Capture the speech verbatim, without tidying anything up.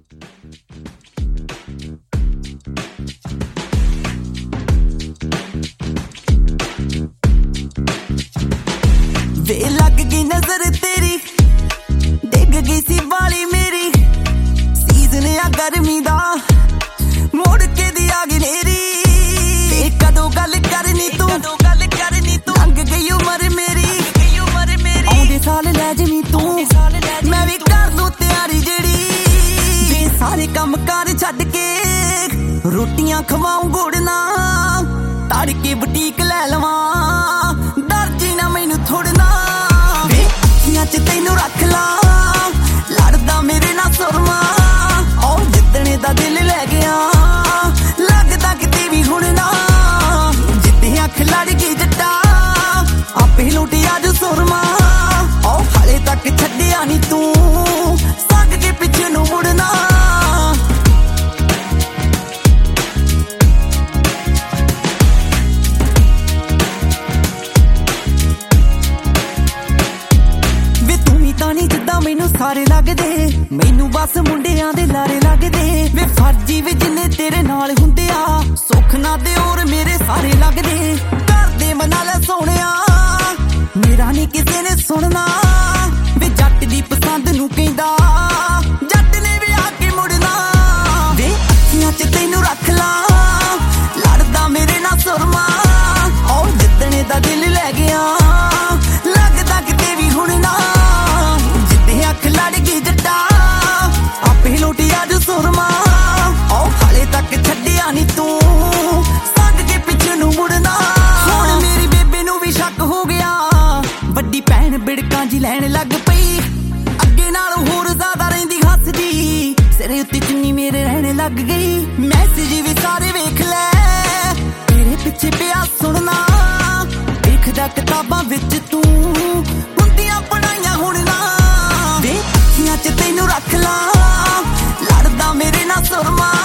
वे लग गई नजर तेरी, डिग गई सी वाली मेरी, सीजन आ गर्मी दा मोड़ के दी आ गई नेरी। कदों गल करनी तू गल करनी तू लंघ गई उमर मेरी, आउंदे साल लै जमी तू, मैं भी कर लूं तैयारी जेड़ी। वे सारे कम कार छड्ड के रोटियां खवाऊं गुड़ना, तड़के बुटीक लै लवां, दर्जी ना मैनू थोड़ना। वे अखियां च तैनू रख ला, लड़दा मेरे ना सुरमा, और जिद्दने दा दिल लै गया, लगदा किते भी हुण ना। जिद्दे अख लड़ गई जट्टा, आपे लुटी अज सुरमा, और हाले तक छड्डिया नी तू, सग के पिछे नू मुड़ना। मैनू सारे लगदे, मैनू बस मुंडियां दे लारे लगदे। वे फर्जी वे जिन्ने तेरे नाल हुंदे आ, सुख ना दे और मेरे सारे लगदे। घर दे मना लै सोहणिया, मेरा नी किसे ने सुनना। वे जट दी पसंद नू कहंदा, जट ने भी आके मुड़ना। वे अखियां च तैनू रख ला, लड़दा मेरे ना सुरमा, और जिद्दने दा दिल लै गया, लगदा किते भी हुण ना। अख लड़ गई जट्टा, आपे लुटी अज सुरमा, और हाले तक छड्डिया नी तू, सग के पिछे नू मुड़ना। हुण मेरी बेबे नू भी शक हो गया, वड्डी भैन बिड़कां जी लैण लग पई, अगे नालों होर ज्यादा रहिंदी हसदी, सिरे उत्ते चुन्नी मेरे रहने लग गई। मैसेज भी सारे वेख लै, तेरे पिछे पिया सुनना, देखदा किताबां विच तू हुंदियां पढ़ाइयां हुण ना। वे अखियां च तैनू रख ला, लड़दा मेरे ना सुरमा,